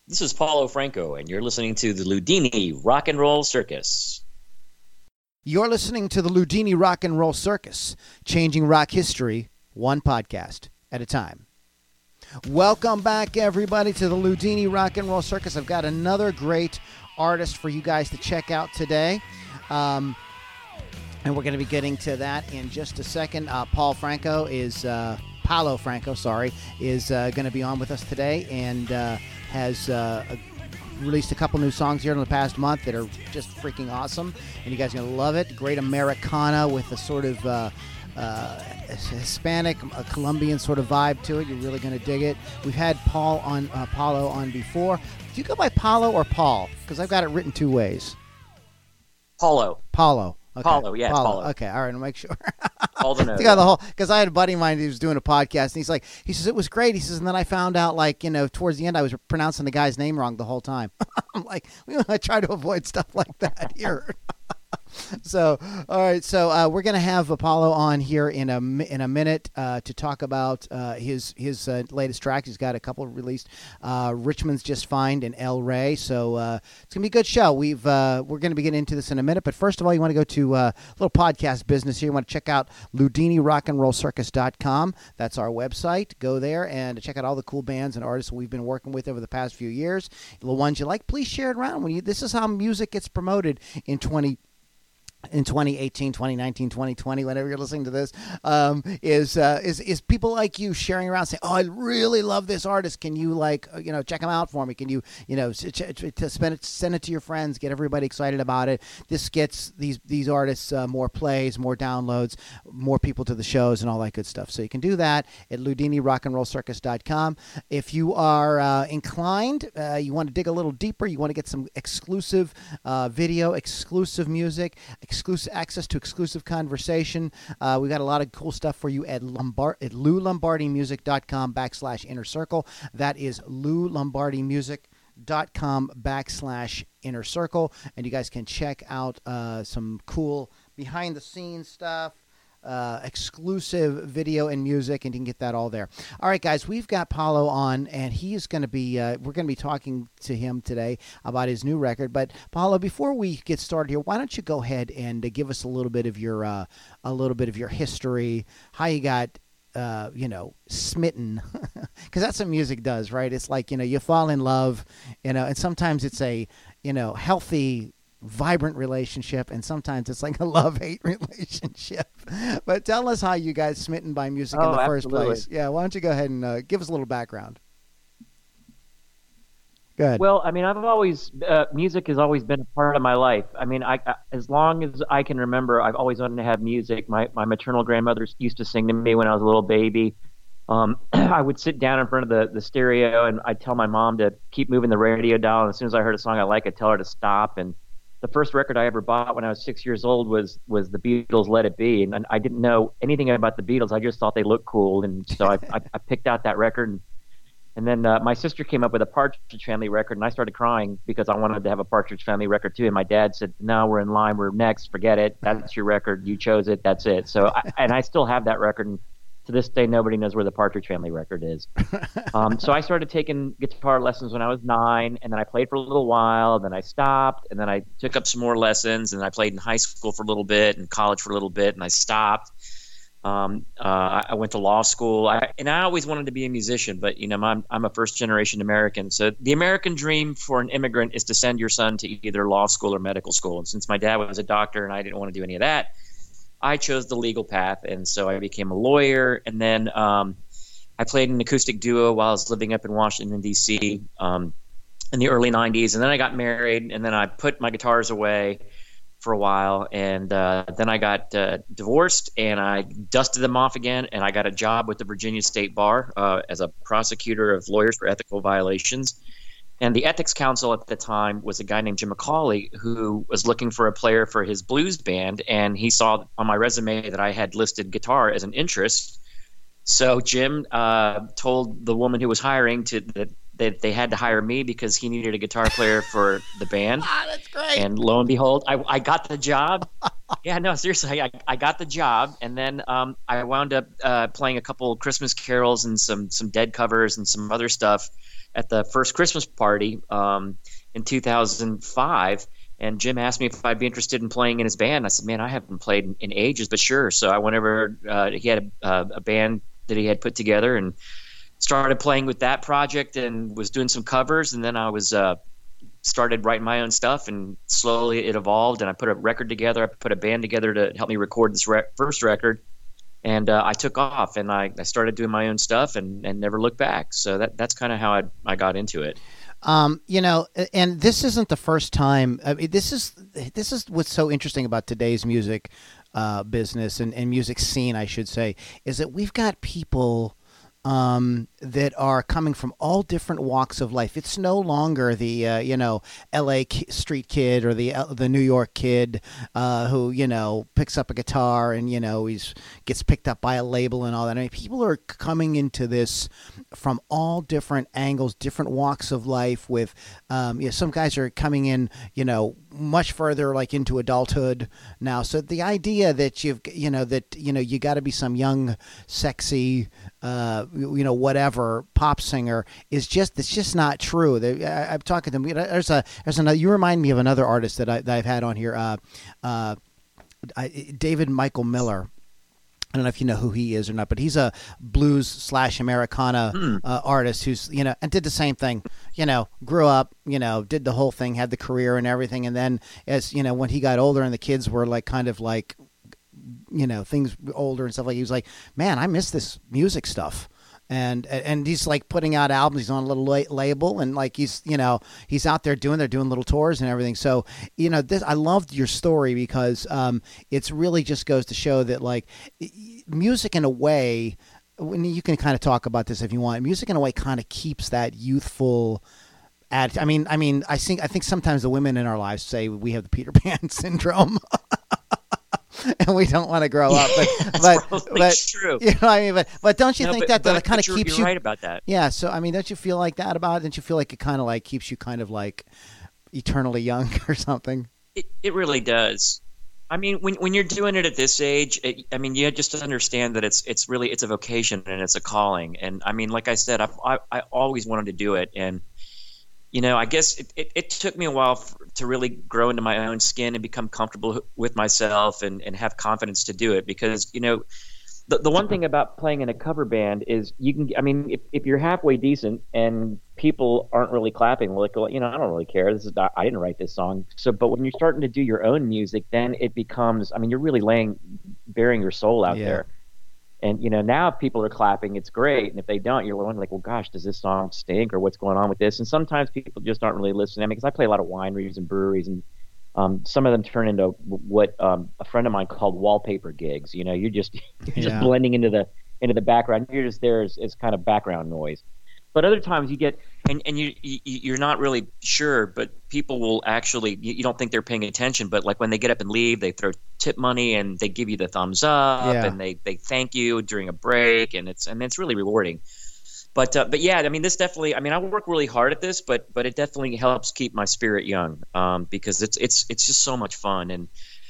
This is Paulo Franco, and you're listening to the Ludini Rock and Roll Circus. You're listening to the Ludini Rock and Roll Circus, changing rock history one podcast at a time. Welcome back, everybody, to the Ludini Rock and Roll Circus. I've got another great artist for you guys to check out today. And we're going to be getting to that in just a second. Paulo Franco is going to be on with us today and has released a couple new songs here in the past month that are just freaking awesome, and you guys are going to love it. Great Americana with a sort of Hispanic, Colombian sort of vibe to it. You're really going to dig it. We've had Paulo on before. Do you go by Paulo or Paul? Because I've got it written two ways. Paulo. Okay. Paulo, yeah, Paulo. Okay, all right, I'll make sure. All the Because I had a buddy of mine who was doing a podcast, and he says, it was great. He says, and then I found out, towards the end, I was pronouncing the guy's name wrong the whole time. I'm like, I try to avoid stuff like that here. So, all right. So we're going to have Paulo on here in a minute to talk about his latest track. He's got a couple released. Richmond's Just Fine and El Rey. So it's going to be a good show. We're going to be getting into this in a minute. But first of all, you want to go to a little podcast business here. You want to check out LudiniRockandRollCircus.com. That's our website. Go there and check out all the cool bands and artists we've been working with over the past few years. The ones you like, please share it around. This is how music gets promoted in 2018, 2019, 2020, whenever you're listening to this, is people like you sharing around saying, oh, I really love this artist. Can you check them out for me? Can you, send it to your friends, get everybody excited about it. This gets these artists more plays, more downloads, more people to the shows and all that good stuff. So you can do that at LudiniRockandRollCircus.com. If you are inclined, you want to dig a little deeper, you want to get some exclusive video, exclusive music, exclusive access to exclusive conversation. We got a lot of cool stuff for you at LouLombardiMusic.com/Inner Circle. That is LouLombardiMusic.com/Inner Circle. And you guys can check out some cool behind the scenes stuff, exclusive video and music, and you can get that all there. All right, guys, we've got Paulo on, and he is going to be we're going to be talking to him today about his new record. But Paulo, before we get started here, why don't you go ahead and give us a little bit of your history, how you got smitten, because that's what music does, right? It's like, you fall in love, and sometimes it's a healthy, vibrant relationship, and sometimes it's like a love-hate relationship. But tell us how you guys smitten by music in the first place. Yeah, why don't you go ahead and give us a little background. Go ahead. Well, I mean, I've always music has always been a part of my life. I mean, I as long as I can remember, I've always wanted to have music. My maternal grandmother used to sing to me when I was a little baby. I would sit down in front of the stereo, and I'd tell my mom to keep moving the radio dial. And as soon as I heard a song I like, I'd tell her to stop. And the first record I ever bought when I was 6 years old was the Beatles' Let It Be. And I didn't know anything about the Beatles. I just thought they looked cool. And so I picked out that record. And then my sister came up with a Partridge Family record, and I started crying because I wanted to have a Partridge Family record too. And my dad said, no, we're in line. We're next. Forget it. That's your record. You chose it. That's it. So I still have that record. And to this day, nobody knows where the Partridge Family record is. So I started taking guitar lessons when I was 9, and then I played for a little while, then I stopped, and then I took up some more lessons, and I played in high school for a little bit and college for a little bit, and I stopped. I went to law school, and I always wanted to be a musician, but I'm a first-generation American, so the American dream for an immigrant is to send your son to either law school or medical school, and since my dad was a doctor and I didn't want to do any of that, I chose the legal path, and so I became a lawyer. And then I played an acoustic duo while I was living up in Washington, D.C. In the early 90s. And then I got married, and then I put my guitars away for a while. And then I got divorced, and I dusted them off again, and I got a job with the Virginia State Bar as a prosecutor of lawyers for ethical violations. And the ethics counsel at the time was a guy named Jim McCauley, who was looking for a player for his blues band. And he saw on my resume that I had listed guitar as an interest. So Jim told the woman who was hiring that they had to hire me because he needed a guitar player for the band. That's great. And lo and behold, I got the job. Yeah, no, seriously, I got the job. And then I wound up playing a couple Christmas carols and some Dead covers and some other stuff at the first Christmas party in 2005. And Jim asked me if I'd be interested in playing in his band. I said, man, I haven't played in ages, but sure. So I went over, he had a band that he had put together, and started playing with that project and was doing some covers. And then I was started writing my own stuff, and slowly it evolved, and I put a record together. I put a band together to help me record this first record. And I took off, and I started doing my own stuff and never looked back. So that's kind of how I got into it. And this isn't the first time. I mean, this is what's so interesting about today's music business and music scene, I should say, is that we've got people that are coming from all different walks of life. It's no longer the L.A. street kid or the New York kid who picks up a guitar and he's gets picked up by a label and all that. I mean, people are coming into this from all different angles, different walks of life. With some guys are coming in much further, like into adulthood now. So the idea that you got to be some young, sexy, whatever pop singer it's just not true. I'm talking to them. There's another. You remind me of another artist that I've had on here, David Michael Miller. I don't know if you know who he is or not, but he's a blues / Americana artist who's, and did the same thing, grew up, did the whole thing, had the career and everything. And then as, when he got older and the kids were like, kind of like, things older and stuff, like he was like, man, I miss this music stuff. And he's like putting out albums. He's on a little label, and like he's out there they're doing little tours and everything. So this, I loved your story because it's really just goes to show that like music in a way, when you can kind of talk about this if you want, music in a way kind of keeps that youthful. I think sometimes the women in our lives say we have the Peter Pan syndrome. And we don't want to grow up, but true. But don't you think that kind of keeps you right about that? Yeah. So I mean, don't you feel like that about it? Don't you feel like it kind of like keeps you kind of like eternally young or something? It really does. I mean, when you're doing it at this age, you just understand that it's a vocation and it's a calling. And I mean, like I said, I always wanted to do it, and I guess it took me a while to really grow into my own skin and become comfortable with myself and have confidence to do it. Because, the one thing about playing in a cover band is if you're halfway decent and people aren't really clapping, like, well, I don't really care. I didn't write this song. So, but when you're starting to do your own music, then it becomes, you're really bearing your soul out there. And, now if people are clapping, it's great. And if they don't, you're wondering like, well, gosh, does this song stink or what's going on with this? And sometimes people just aren't really listening. Because I play a lot of wineries and breweries, and some of them turn into what a friend of mine called wallpaper gigs. You're just blending into the background. You're just there as kind of background noise. But other times you get and you're not really sure, but people will actually, you don't think they're paying attention, but like when they get up and leave, they throw tip money and they give you the thumbs up and they thank you during a break, and it's really rewarding. But yeah, this definitely, I work really hard at this, but it definitely helps keep my spirit young, because it's just so much fun. And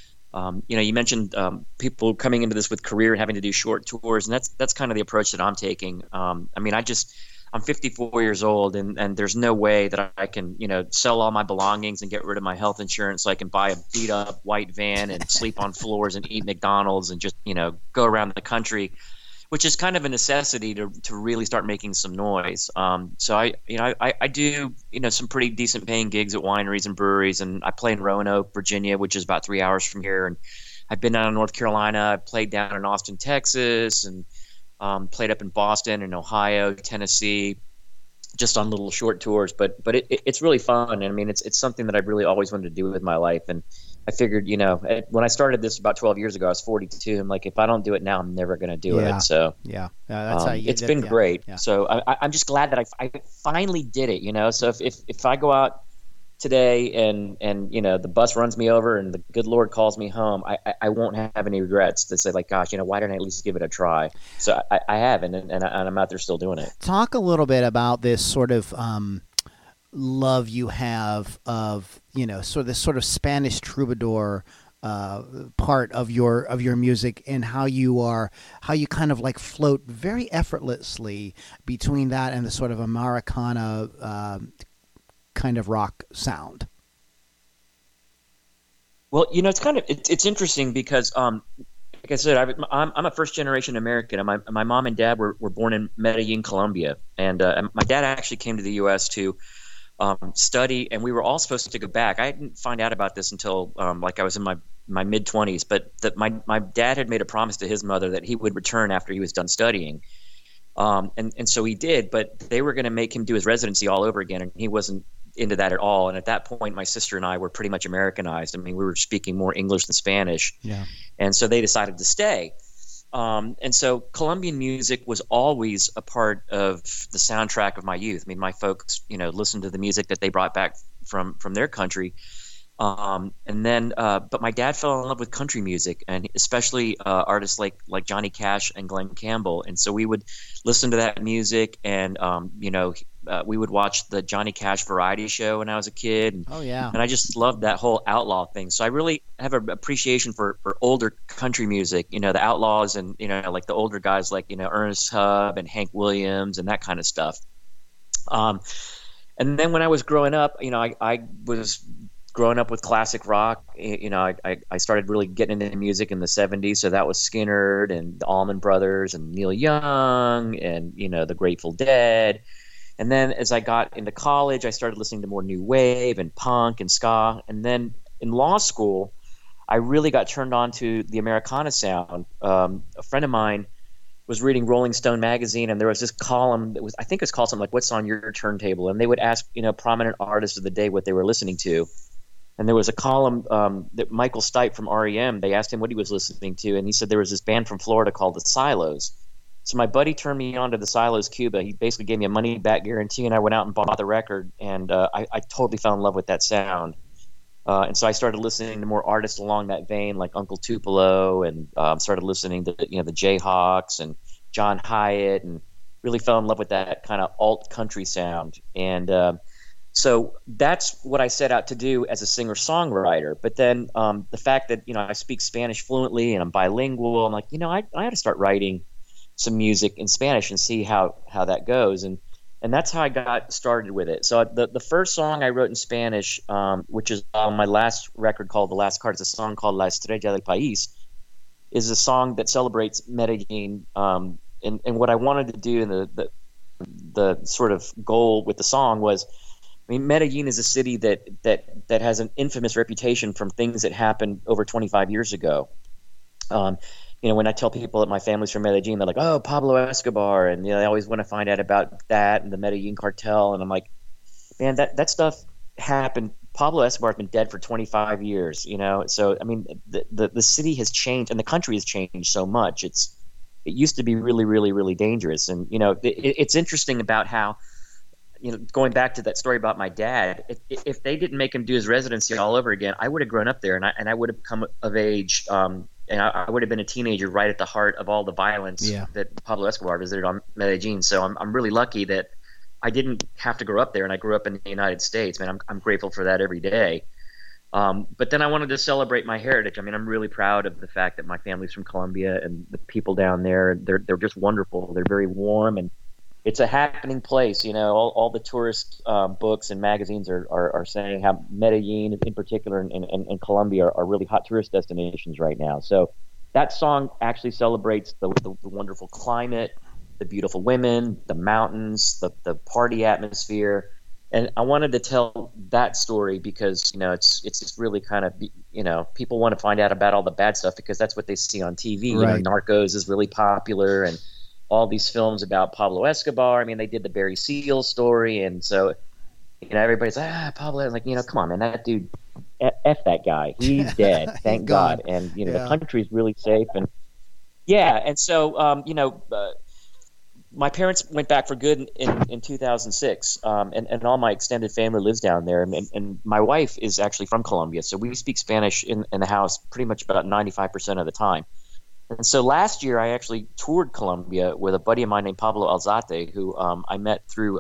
you mentioned people coming into this with career and having to do short tours, and that's kind of the approach that I'm taking. I'm 54 years old, and there's no way that I can, sell all my belongings and get rid of my health insurance so I can buy a beat up white van and sleep on floors and eat McDonald's and just, go around the country, which is kind of a necessity to really start making some noise. So I do, some pretty decent paying gigs at wineries and breweries, and I play in Roanoke, Virginia, which is about 3 hours from here. And I've been down in North Carolina. I played down in Austin, Texas, and played up in Boston and Ohio, Tennessee, just on little short tours. But it's really fun. And it's something that I've really always wanted to do with my life. And I figured, when I started this about 12 years ago, I was 42. I'm like, if I don't do it now, I'm never going to do it. So that's how it's been great. Yeah. So I'm just glad that I finally did it. So if I go out today and the bus runs me over and the good Lord calls me home, I won't have any regrets to say like, gosh, why didn't I at least give it a try? So I have, and I'm out there still doing it. Talk a little bit about this sort of love you have of sort of this sort of Spanish troubadour part of your music, and how you kind of like float very effortlessly between that and the sort of Americana kind of rock sound. Well, it's interesting because like I said, I'm a first generation American, and my mom and dad were born in Medellin, Colombia, and my dad actually came to the U.S. to study, and we were all supposed to go back. I didn't find out about this until like I was in my mid 20s, but that my dad had made a promise to his mother that he would return after he was done studying, and so he did. But they were going to make him do his residency all over again, and he wasn't into that at all. And at that point, my sister and I were pretty much Americanized. I mean, we were speaking more English than Spanish. Yeah. And so they decided to stay. And so Colombian music was always a part of the soundtrack of my youth. I mean, my folks, listened to the music that they brought back from their country. But my dad fell in love with country music, and especially artists like Johnny Cash and Glenn Campbell. And so we would listen to that music, and we would watch the Johnny Cash variety show when I was a kid. Oh yeah. And I just loved that whole outlaw thing. So I really have an appreciation for older country music, the Outlaws, and like the older guys like Ernest Tubb and Hank Williams and that kind of stuff. And then when I was growing up, I was growing up with classic rock. I started really getting into music in the 70s. So that was Skynyrd and the Allman Brothers and Neil Young and, the Grateful Dead. And then as I got into college, I started listening to more new wave and punk and ska. And then in law school, I really got turned on to the Americana sound. A friend of mine was reading Rolling Stone magazine, and there was this column that I think it was called something like "What's on Your Turntable?" And they would ask, prominent artists of the day what they were listening to. And there was a column that Michael Stipe from REM, they asked him what he was listening to, and he said there was this band from Florida called the Silos. So my buddy turned me on to the Silos Cuba. He basically gave me a money-back guarantee, and I went out and bought the record, and I totally fell in love with that sound. And so I started listening to more artists along that vein, like Uncle Tupelo, and started listening to the Jayhawks and John Hyatt, and really fell in love with that kind of alt country sound. And so that's what I set out to do as a singer-songwriter. But then the fact that I speak Spanish fluently and I'm bilingual, I'm like, I had to start writing some music in Spanish and see how that goes. And that's how I got started with it. So the first song I wrote in Spanish, which is on my last record called The Last Card, it's a song called La Estrella del País, is a song that celebrates Medellin. And what I wanted to do, and the sort of goal with the song was, Medellin is a city that has an infamous reputation from things that happened over 25 years ago. When I tell people that my family's from Medellin, they're like, "Oh, Pablo Escobar," and they always want to find out about that and the Medellin cartel. And I'm like, man, that stuff happened. Pablo Escobar's been dead for 25 years. So the city has changed and the country has changed so much. It used to be really, really, really dangerous. And it's interesting about how, going back to that story about my dad, if they didn't make him do his residency all over again, I would have grown up there, and I would have come of age, and I would have been a teenager right at the heart of all the violence that Pablo Escobar visited on Medellin. So I'm really lucky that I didn't have to grow up there, and I grew up in the United States. Man, I'm grateful for that every day. But then I wanted to celebrate my heritage. I'm really proud of the fact that my family's from Colombia, and the people down there, they're just wonderful. They're very warm, and it's a happening place. All the tourist books and magazines are saying how Medellin in particular and Colombia are really hot tourist destinations right now. So that song actually celebrates the wonderful climate, the beautiful women, the mountains, the party atmosphere. And I wanted to tell that story because, it's just really kind of, people want to find out about all the bad stuff because that's what they see on TV. Right. Narcos is really popular, and all these films about Pablo Escobar. They did the Barry Seal story, and so everybody's like, Pablo, like, come on, man, that dude, F that guy, he's dead, thank God. And the country's really safe, and and so my parents went back for good in 2006, and all my extended family lives down there, and my wife is actually from Colombia, so we speak Spanish in the house pretty much about 95% of the time. And so last year, I actually toured Colombia with a buddy of mine named Pablo Alzate, who I met through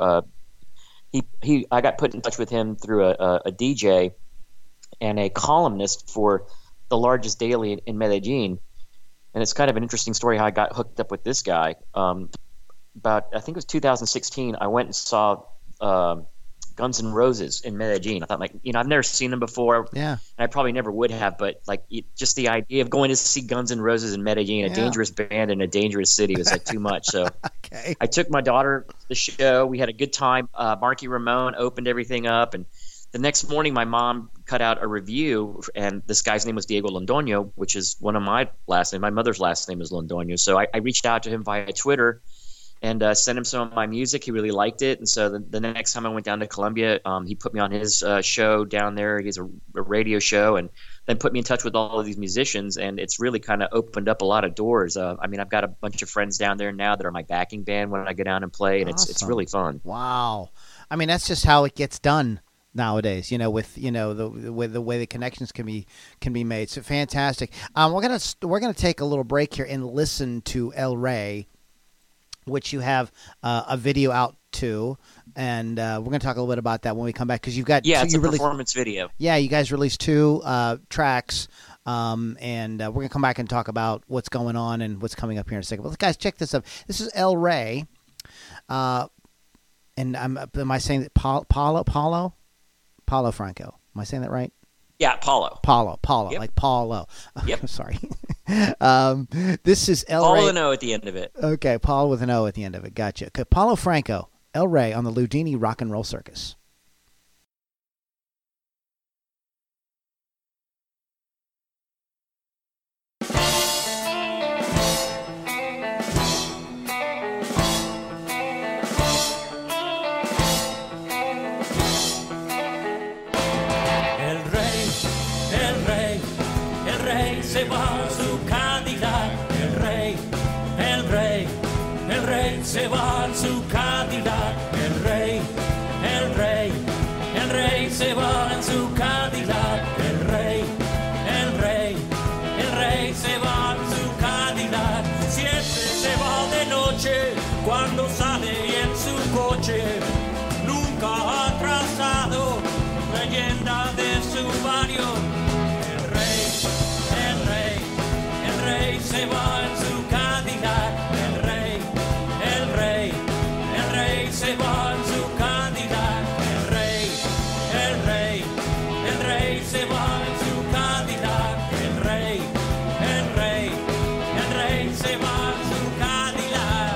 I got put in touch with him through a DJ and a columnist for the largest daily in Medellin. And it's kind of an interesting story how I got hooked up with this guy. About, I think it was 2016, I went and saw Guns N' Roses in Medellin. I thought, like, I've never seen them before. Yeah. And I probably never would have, but like just the idea of going to see Guns N' Roses in Medellin, a dangerous band in a dangerous city, was like too much. So Okay. I took my daughter to the show. We had a good time. Marky Ramone opened everything up, and the next morning my mom cut out a review, and this guy's name was Diego Londoño, which is one of my last names. My mother's last name is Londoño. So I reached out to him via Twitter and sent him some of my music. He really liked it. And so the next time I went down to Colombia, he put me on his show down there. He has a radio show, and then put me in touch with all of these musicians. And it's really kind of opened up a lot of doors. I mean, I've got a bunch of friends down there now that are my backing band when I go down and play, and it's really fun. Wow. I mean, that's just how it gets done nowadays, with the way the connections can be made. So fantastic. We're gonna take a little break here and listen to El Rey, which you have a video out to, and we're going to talk a little bit about that when we come back, because you've got it's a performance video. Yeah, you guys released 2 tracks, and we're going to come back and talk about what's going on and what's coming up here in a second. But guys, check this out. This is El Rey, and am I saying that Paulo Franco? Am I saying that right? Yeah, Paulo, yep. Like Paulo. Yep. Sorry. This is El Rey. Paulo with an O at the end of it. Okay, Paulo with an O at the end of it. Gotcha. Okay, Paulo Franco, El Rey on the Ludini Rock and Roll Circus. Se va su Cadillac, el rey se va su Cadillac, el rey se va en su Cadillac, el rey se va en su Cadillac, siempre se va de noche cuando sale en su coche, nunca ha atrasado, leyenda de su barrio. Se va en su Cadillac, el rey se va en su Cadillac, el rey se va en su Cadillac, el rey se va en su Cadillac.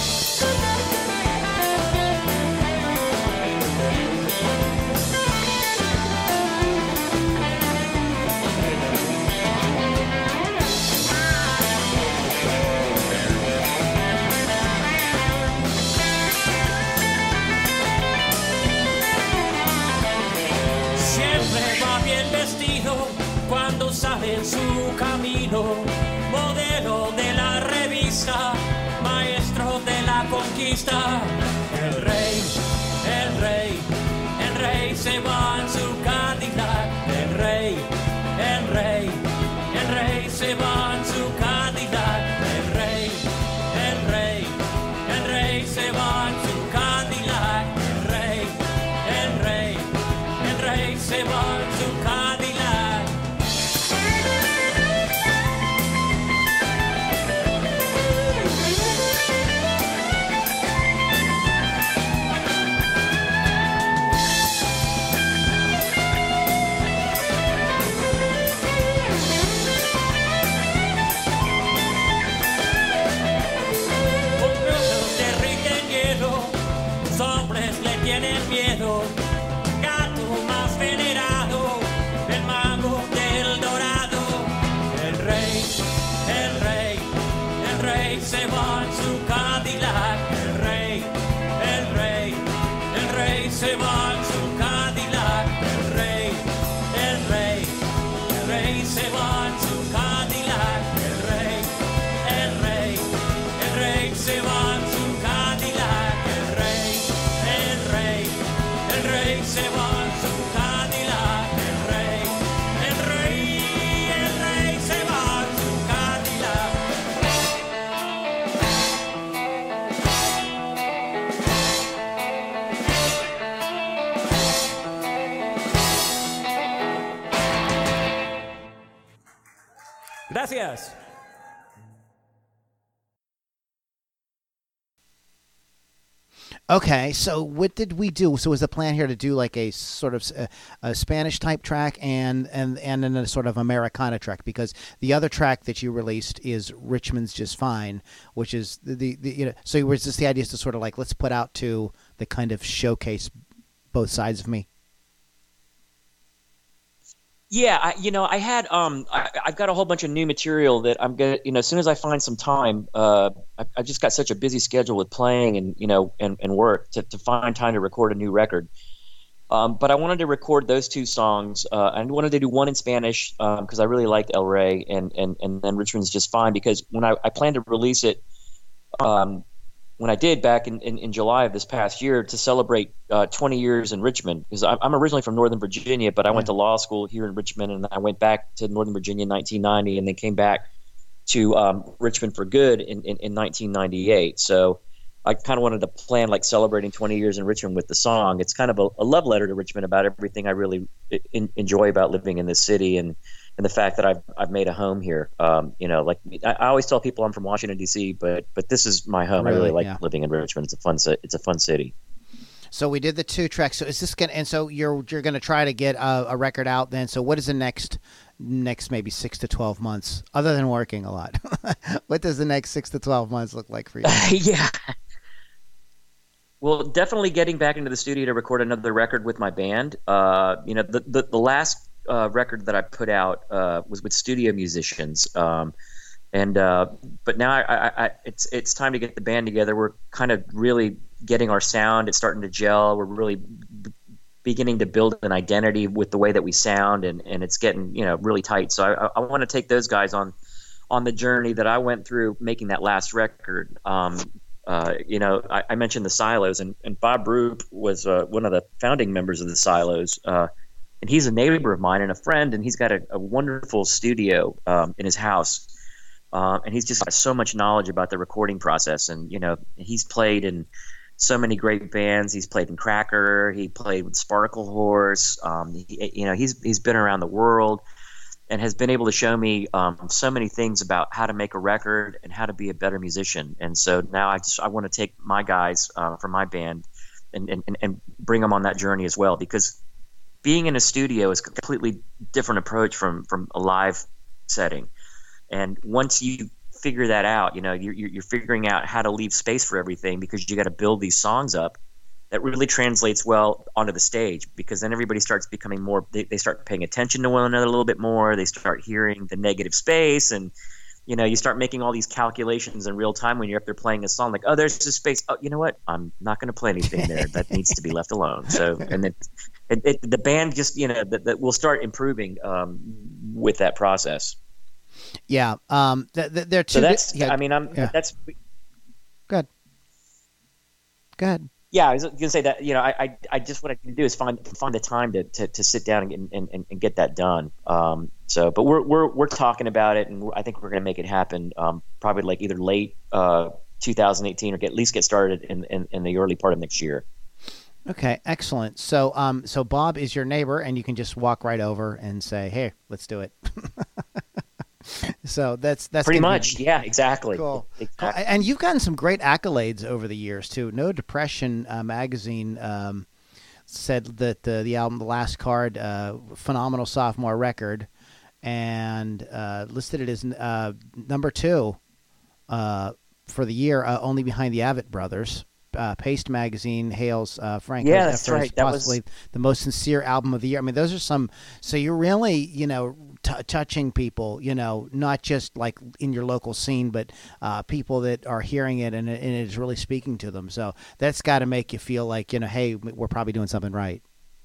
Cuando sale en su camino, modelo de la revista, maestro de la conquista, el rey se va en su Cadillac, el rey se va en su Cadillac, el rey se va en su Cadillac, el rey se va en su Cadillac. Tienen miedo, gato más venerado, el mago del dorado, el rey se va en su Cadillac, el rey se va en su Cadillac, el rey se va en su Cadillac, el rey se va en su Cadillac, el rey se va en su Cadillac, el rey se va en su Cadillac. Gracias. Okay, so what did we do? So was the plan here to do like a sort of a Spanish type track and then a sort of Americana track? Because the other track that you released is Richmond's Just Fine, which is the so was this the idea is to sort of like let's put out to the kind of showcase both sides of me? Yeah, I had I've got a whole bunch of new material that I'm gonna, as soon as I find some time, I've just got such a busy schedule with playing and and work to find time to record a new record. But I wanted to record those two songs. I wanted to do one in Spanish because I really liked El Rey, and then Richmond's Just Fine because when I planned to release it. When I did back in July of this past year to celebrate 20 years in Richmond, because I'm originally from Northern Virginia, but I went to law school here in Richmond, and I went back to Northern Virginia in 1990, and then came back to Richmond for good in 1998. So I kind of wanted to plan like celebrating 20 years in Richmond with the song. It's kind of a love letter to Richmond about everything I really enjoy about living in this city and the fact that I've made a home here. Like I always tell people I'm from Washington D.C., but this is my home. Really, I really like living in Richmond. It's a fun city. So we did the two tracks. So is this gonna? And so you're gonna try to get a record out then. So what is the next maybe 6 to 12 months, other than working a lot? What does the next 6 to 12 months look like for you? Yeah. Well, definitely getting back into the studio to record another record with my band. The last record that I put out was with studio musicians, but now it's time to get the band together. We're kind of really getting our sound. It's starting to gel. We're really beginning to build an identity with the way that we sound, and it's getting really tight. So I want to take those guys on the journey that I went through making that last record. I mentioned the Silos, and Bob Roop was one of the founding members of the Silos. And he's a neighbor of mine and a friend, and he's got a wonderful studio in his house. And he's just got so much knowledge about the recording process. And, he's played in so many great bands. He's played in Cracker. He played with Sparkle Horse. He's been around the world and has been able to show me so many things about how to make a record and how to be a better musician. And so now I want to take my guys from my band and bring them on that journey as well, because being in a studio is a completely different approach from a live setting. And once you figure that out, you're figuring out how to leave space for everything, because you got to build these songs up that really translates well onto the stage, because then everybody starts becoming more, they start paying attention to one another a little bit more. They start hearing the negative space, and you start making all these calculations in real time when you're up there playing a song, like, oh, there's this space. Oh, you know what? I'm not going to play anything there. That needs to be left alone. So, and then the band just, that will start improving with that process. Yeah. They're two. So that's, yeah. that's good. Good. Yeah, I was going to say that, I just, what I can do is find the time to sit down and get that done. But we're talking about it, and I think we're going to make it happen. Probably like either late 2018 or at least get started in the early part of next year. Okay, excellent. So so Bob is your neighbor, and you can just walk right over and say, "Hey, let's do it." So that's pretty much. Yeah, exactly. Cool. Exactly. Cool. And you've gotten some great accolades over the years too. No Depression magazine said that the album, The Last Card, phenomenal sophomore record, and listed it as number 2 for the year, only behind the Avett Brothers. Paste magazine hails Frank that's right. That possibly the most sincere album of the year. I mean, those are some. So you're really, touching people, not just like in your local scene, but people that are hearing it and it is really speaking to them. So that's got to make you feel like, hey, we're probably doing something right.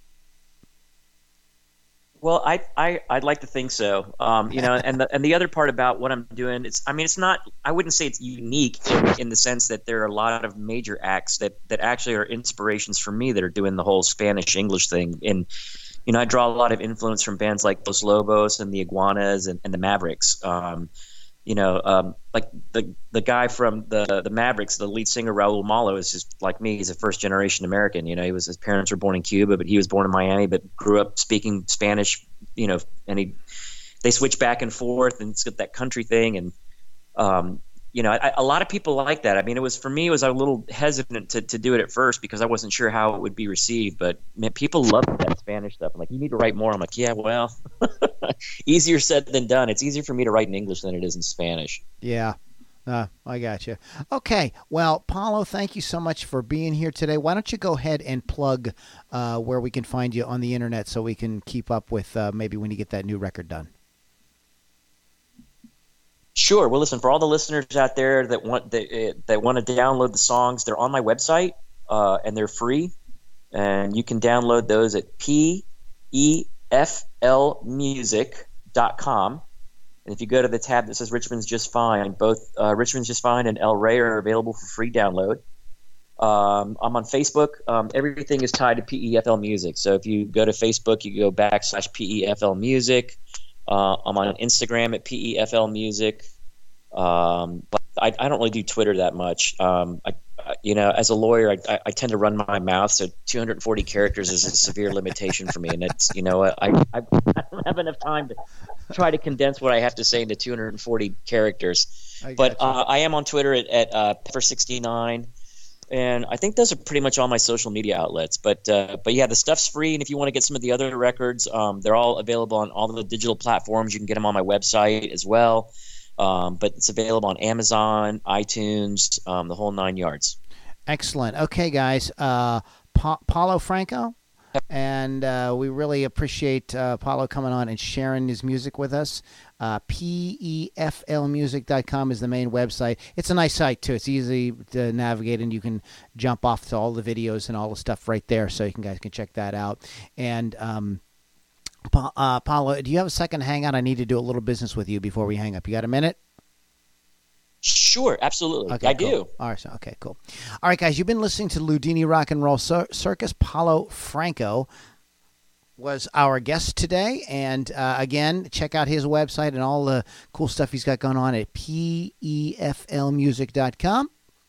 Well, I'd like to think so. And the other part about what I'm doing, it's not, I wouldn't say it's unique in the sense that there are a lot of major acts that actually are inspirations for me that are doing the whole Spanish English thing. And, I draw a lot of influence from bands like Los Lobos and the Iguanas and the Mavericks. Like the guy from the Mavericks, the lead singer Raul Malo, is just like me. He's a first generation American. His parents were born in Cuba, but he was born in Miami, but grew up speaking Spanish. And he they switch back and forth, and it's got that country thing. And a lot of people like that. I mean, for me, I was a little hesitant to do it at first because I wasn't sure how it would be received. But man, people love that Spanish stuff. I'm like, you need to write more. I'm like, yeah, well, easier said than done. It's easier for me to write in English than it is in Spanish. Yeah. I got you. Okay. Well, Paulo, thank you so much for being here today. Why don't you go ahead and plug where we can find you on the internet so we can keep up with maybe when you get that new record done. Sure. Well, listen, for all the listeners out there that want to download the songs, they're on my website and they're free, and you can download those at PEFLmusic.com. And if you go to the tab that says Richmond's Just Fine, both Richmond's Just Fine and El Rey are available for free download. I'm on Facebook. Everything is tied to PEFL Music. So if you go to Facebook, you go /PEFL Music. I'm on Instagram at PEFL Music. But I don't really do Twitter that much. As a lawyer, I tend to run my mouth, so 240 characters is a severe limitation for me, and it's I don't have enough time to try to condense what I have to say into 240 characters. But I am on Twitter at Pepper69, and I think those are pretty much all my social media outlets. But yeah, the stuff's free, and if you want to get some of the other records, they're all available on all the digital platforms. You can get them on my website as well. But it's available on Amazon, iTunes, the whole 9 yards. Excellent. Okay, guys. Paulo Franco, and we really appreciate Paulo coming on and sharing his music with us. PEFLmusic.com is the main website. It's a nice site, too. It's easy to navigate, and you can jump off to all the videos and all the stuff right there, so you guys can check that out. And Paulo, do you have a second to hang out? I need to do a little business with you before we hang up. You got a minute? Sure, absolutely. Okay, I cool. do. All right, so, okay, cool. All right, guys, you've been listening to Ludini Rock and Roll Circus. Paulo Franco was our guest today. And again, check out his website and all the cool stuff he's got going on at PEFLmusic.com.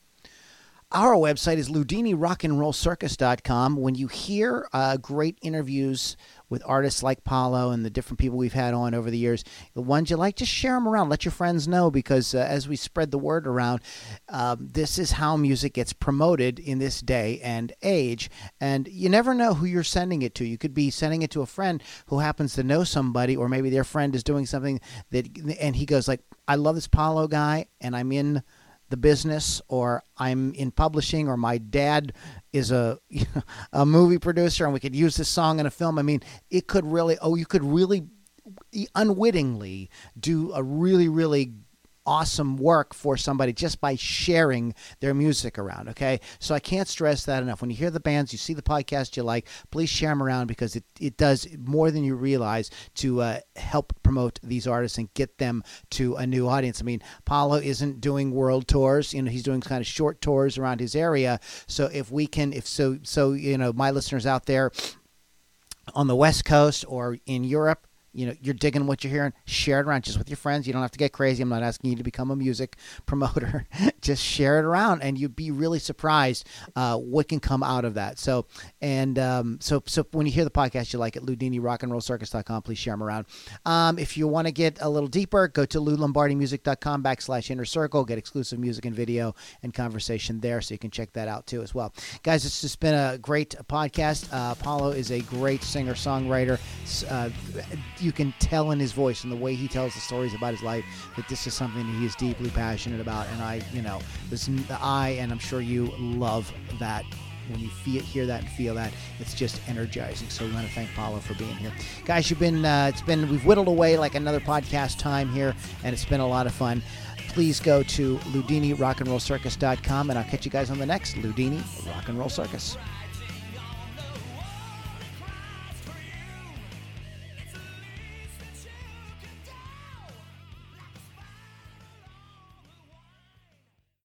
Our website is LudiniRockandRollCircus.com. When you hear great interviews with artists like Paulo and the different people we've had on over the years, the ones you like, just share them around. Let your friends know, because as we spread the word around, this is how music gets promoted in this day and age. And you never know who you're sending it to. You could be sending it to a friend who happens to know somebody, or maybe their friend is doing something and he goes like, I love this Paulo guy, and I'm in the business, or I'm in publishing, or my dad is a movie producer and we could use this song in a film. I mean, it could really, you could really unwittingly do a really, really awesome work for somebody just by sharing their music around. Okay. So I can't stress that enough. When you hear the bands, you see the podcast you like, please share them around, because it does more than you realize to help promote these artists and get them to a new audience. I mean, Paulo isn't doing world tours, he's doing kind of short tours around his area. So if we can, my listeners out there on the West Coast or in Europe, you're digging what you're hearing, share it around just with your friends. You don't have to get crazy. I'm not asking you to become a music promoter. Just share it around, and you'd be really surprised what can come out of that. So when you hear the podcast you like, at LudiniRockandRollCircus.com, please share them around. If you want to get a little deeper, go to LouLombardiMusic.com/Inner Circle, get exclusive music and video and conversation there, so you can check that out too as well. Guys, it's just been a great podcast. Paulo is a great singer-songwriter. You can tell in his voice and the way he tells the stories about his life that this is something that he is deeply passionate about. And and I'm sure you love that. When you hear that and feel that, it's just energizing. So we want to thank Paulo for being here. Guys, we've whittled away like another podcast time here, and it's been a lot of fun. Please go to LudiniRockandRollCircus.com, and I'll catch you guys on the next Ludini Rock and Roll Circus.